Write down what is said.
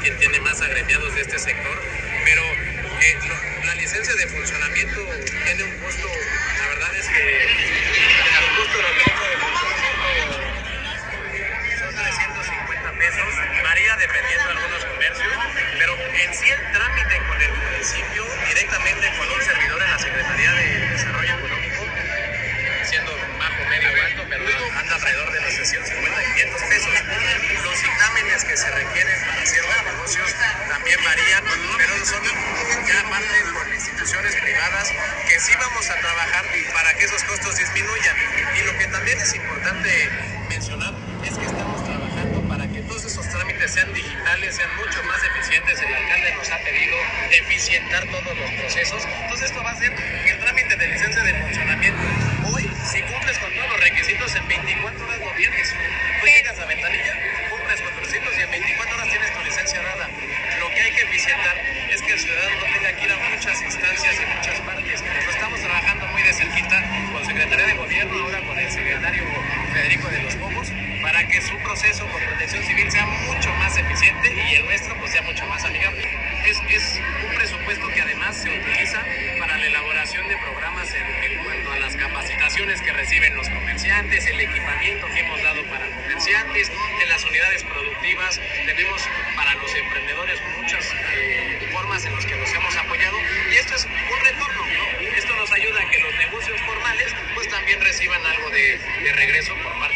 quien tiene más agremiados de este sector, pero la licencia de funcionamiento tiene un costo, la verdad es que el costo de funcionamiento son 350 pesos, varía dependiendo de algunos comercios, pero en sí el trámite con el municipio, directamente con un servidor en la Secretaría de Desarrollo Económico, siendo bajo, medio o alto, pero anda alrededor de los 350 y 500 pesos. Los dictámenes que se requieren para ciertos negocios también varían, pero son ya aparte con instituciones privadas que sí vamos a trabajar para que esos costos disminuyan. Y lo que también es importante mencionar es que estamos trabajando para que todos esos trámites sean digitales, sean mucho más eficientes. El alcalde nos ha pedido eficientar todos los procesos. Entonces esto va a ser el trámite de licencia de funcionamiento. Hoy, si cumples con todos los requisitos, en 24 horas lo tienes. Tú llegas a Ventanilla, cumples con los requisitos y en 24 horas tienes tu licencia dada. Lo que hay que eficientar es que el ciudadano no tenga que ir a muchas instancias y muchas partes. Lo estamos trabajando muy de cerquita con Secretaría de Gobierno, ahora con el secretario Federico de los Pomos, para que su proceso con Protección Civil sea mucho más eficiente y el nuestro pues sea mucho más amigable. Es un presupuesto que además se utiliza para la elaboración de programas en cuanto a las capacitaciones que reciben los comerciantes, el equipamiento que hemos dado para comerciantes, en las unidades productivas tenemos para los emprendedores muchas formas en las que los hemos apoyado y esto es un retorno, ¿no? Esto nos ayuda a que los negocios formales pues también reciban algo de regreso por parte